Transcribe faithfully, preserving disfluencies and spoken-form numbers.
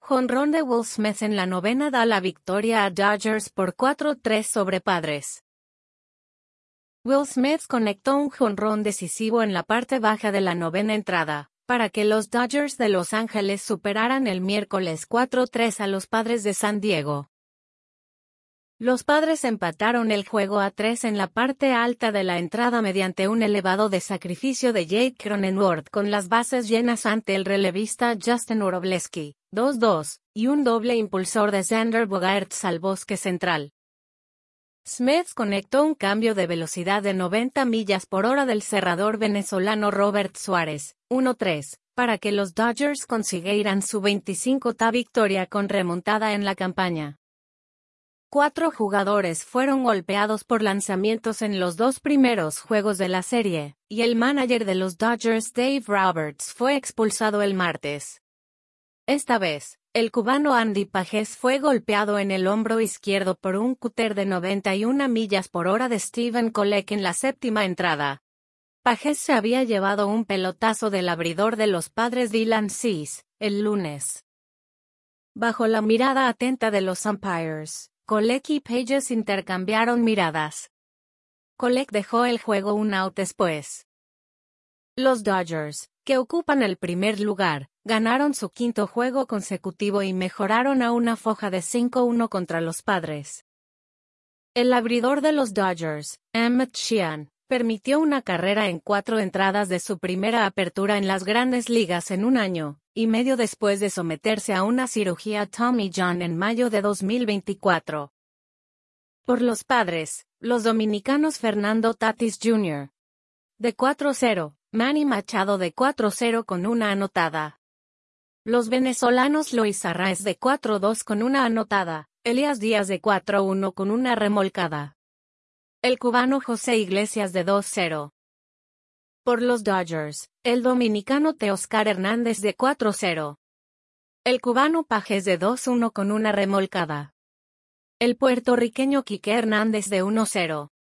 Jonrón de Will Smith en la novena da la victoria a Dodgers por cuatro tres sobre Padres. Will Smith conectó un jonrón decisivo en la parte baja de la novena entrada, para que los Dodgers de Los Ángeles superaran el miércoles cuatro tres a los Padres de San Diego. Los Padres empataron el juego a tres en la parte alta de la entrada mediante un elevado de sacrificio de Jake Cronenworth con las bases llenas ante el relevista Justin Wrobleski, dos dos, y un doble impulsor de Xander Bogaerts al bosque central. Smith conectó un cambio de velocidad de noventa millas por hora del cerrador venezolano Robert Suárez, uno tres, para que los Dodgers consiguieran su veinticinta victoria con remontada en la campaña. Cuatro jugadores fueron golpeados por lanzamientos en los dos primeros juegos de la serie, y el manager de los Dodgers Dave Roberts fue expulsado el martes. Esta vez, el cubano Andy Pages fue golpeado en el hombro izquierdo por un cúter de noventa y una millas por hora de Steven Kolek en la séptima entrada. Pages se había llevado un pelotazo del abridor de los Padres Dylan Cease, el lunes. Bajo la mirada atenta de los umpires, Kolek y Pages intercambiaron miradas. Kolek dejó el juego un out después. Los Dodgers, que ocupan el primer lugar, ganaron su quinto juego consecutivo y mejoraron a una foja de cinco uno contra los Padres. El abridor de los Dodgers, Emmett Sheehan, permitió una carrera en cuatro entradas de su primera apertura en las Grandes Ligas en un año y medio después de someterse a una cirugía Tommy John en mayo de dos mil veinticuatro. Por los Padres, los dominicanos Fernando Tatis junior de cuatro cero, Manny Machado de cuatro cero con una anotada. Los venezolanos Luis Arraez de cuatro dos con una anotada, Elías Díaz de cuatro uno con una remolcada. El cubano José Iglesias de dos cero. Por los Dodgers, el dominicano Teoscar Hernández de cuatro cero. El cubano Pages de dos uno con una remolcada. El puertorriqueño Quique Hernández de uno cero.